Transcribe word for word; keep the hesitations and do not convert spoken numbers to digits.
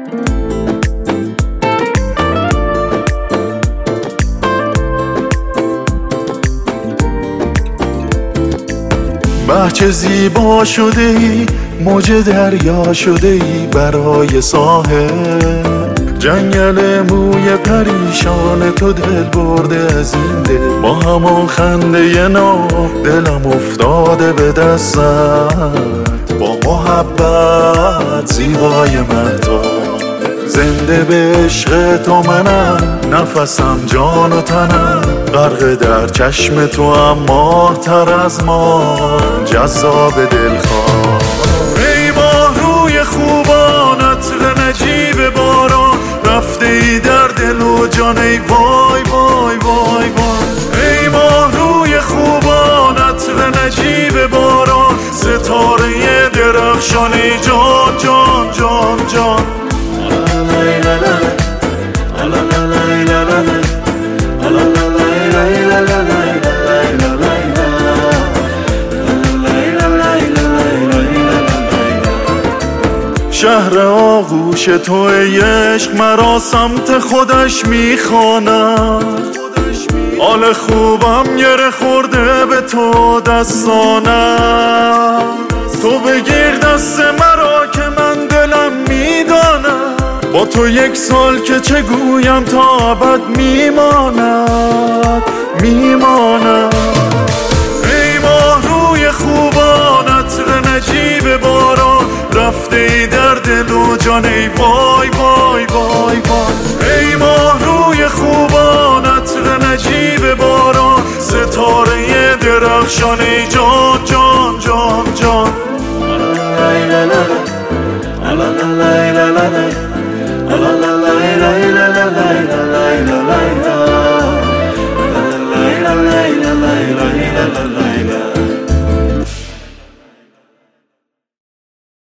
به چه زیبا شده ای، موج دریا شده ای برای ساحل. جنگل موی پریشان تو دل برده از این دل، با همون خنده ناب دلم افتاده به دستت. با محبت زیبای من تو، زنده به عشق تو منم، نفسم جان و تنم، غرق در چشم تو اما تر از ما جذاب دلخواه. ای ماه روی خوبانت نجیب باران، رفته ای در دل و جان ای وای وای وای وای. ای ماه روی خوبانت نجیب باران، ستاره درخشانی جان جان جان جان. شهر آغوش تو ای عشق مرا سمت خودش میخواند. حال خوبم گره خورده به تو دستانم. تو بگیر دست مرا که من دلم میدانم، با تو یک سال که چه گویم تا ابد میماند میماند. ای ماه روی خوبانت نجیب باران، رفته ای در دل و جان ای وای وای وای وای. ای ماه روی خوبانت نجیب باران، ستاره درخشانی جان جان جان جان. La la la la la la la la la la la la la la